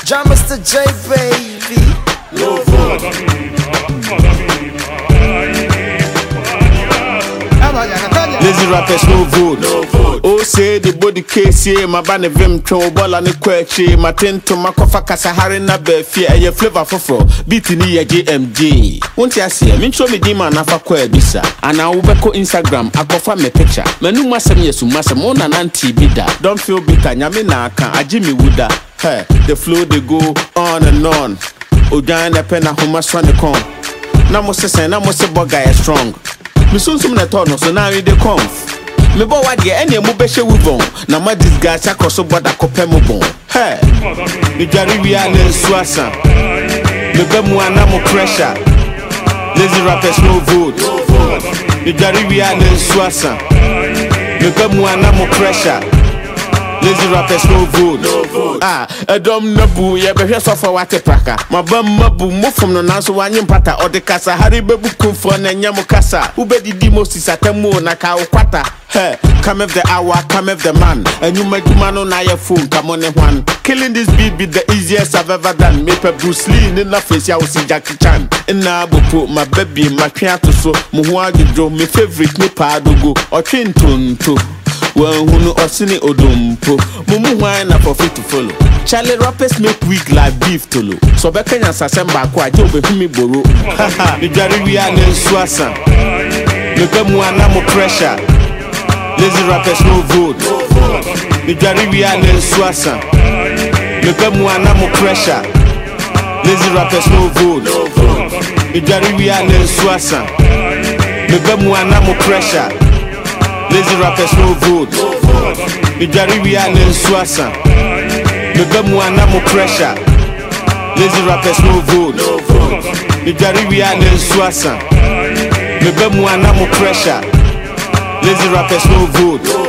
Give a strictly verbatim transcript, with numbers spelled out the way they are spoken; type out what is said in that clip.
John Mister J, baby. No vote. Lazy rappers no vote. No vote. Oh say the body case here, my band vim tro ball and the queche, my tento my kofa kasahari na befi a flavor fofo beat ni J M G. Won't ya see me show me dima na fa kwa bisa. And I will go Instagram akofa me picture. Menu masem yesu masem ona nanti bida. Don't feel bitter nyame na aka ajimi wuda. Hey, the flow they go on and on. Ojan pen na homa swan the con. Na mo se say na mo se boga is strong. Me soon some na turn so now they come. Me bo wadi any mo be she wubon. Na ma disguise akoso boda kopem bon. Hey, me jari wi ana suasa. Me be mu ana mo pressure. Lazy rappers no vote. Me jari wi ana suasa. Me be mu ana mo pressure. Lazy rappers no vote. No vote. Ah, a dom nabu ye be so for what praka. Ma bam mabu mo from no nanso wanyem pata or the kasa hari bebu kumfo na nyam kasa. Who be di most is atemu na ka kwata. Hey, come of the hour, come of the man. And you make man on your phone, come on one. Killing this beat be the easiest I've ever done. Me pe Bruce Lee in the face, I will see Jackie Chan. And now I put my baby, my piano so, Muhua Joe, my favorite me padugo, or chin tun to. Well, who know Osini Odompo, Mumu wine up for fit to follow. Charlie rappers make weak like beef to lo. So Bekanya Sasemba kwa jobe humi boro. Haha, the Jerry Rihanna Swassa. The Bemuana mo pressure. Lazy rappers no vote. The Jerry Rihanna Swassa. The Bemuana mo pressure. Lazy rappers no vote. The Jerry Rihanna Swassa. The Bemuana mo pressure. Lazy rappers no vote. The Jerry Rihanna Swassa. The Bemuana mo pressure. Lazy rappers no vote. The Jerry Rihanna Swassa. The Bemuana mo pressure. Lazy rappers no vote.